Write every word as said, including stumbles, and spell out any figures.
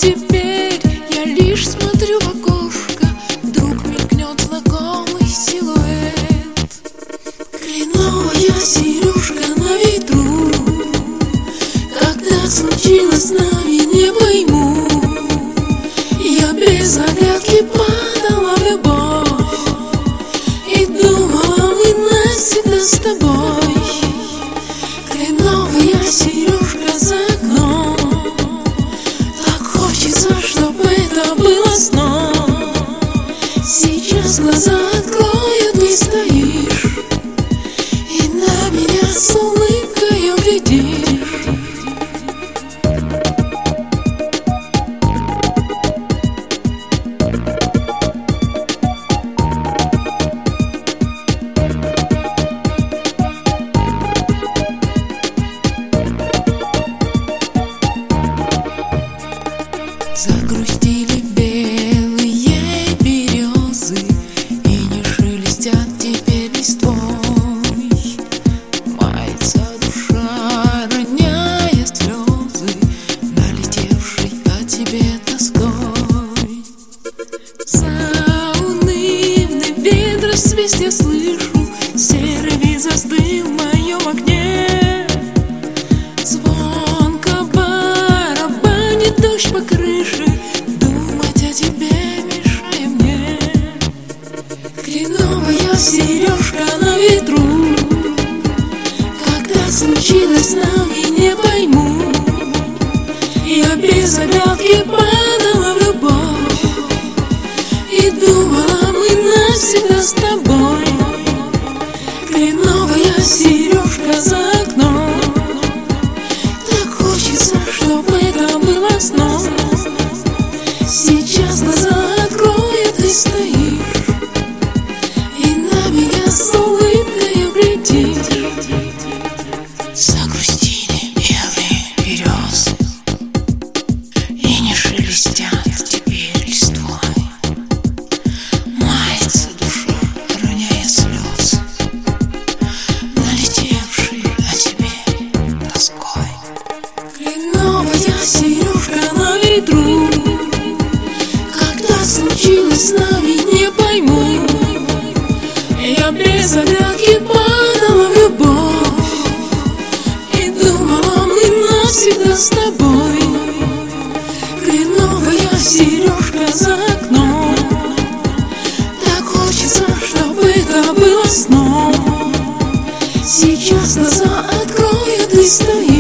теперь я лишь смотрю в окошко, вдруг мелькнет знакомый силуэт. Кленовая сережка на ветру, когда случилось с нами, не пойму. Я без оглядки падала в любовь и думала, мы навсегда с тобой. Кленовая сережка за окном, так хочется, чтобы это было сном. Сейчас глаза открою, ты стоишь и на меня с улыбкой глядишь. Загрустили белые березы и не шелестят теперь листвой. Мается душа, роняя слезы, налетевшей о тебе тоской. Заунывный ветер свист я слышу, серый вид застыл в моем окне. Звонко барабанит дождь по крыше, думать о тебе мешая мне. Кленовая сережка на ветру, когда случилось с нами, не пойму. Я без оглядки падала в любовь и думала, мы навсегда с тобой. Кленовая сережка за окном, так хочется, чтобы это было сном. Сейчас глаза открою, ты стоишь и на меня с улыбкой глядишь. Загрустили белые березы и не шелестят теперь листвой. Мается душа, роняя слезы, налетевшие о тебе тоской. Кленовая сережка на ветру, когда случилось с нами, не пойму. Я без оглядки падала в любовь и думала, мы навсегда с тобой. Кленовая сережка за окном, так хочется, чтобы это было сном. Сейчас глаза открою, ты стоишь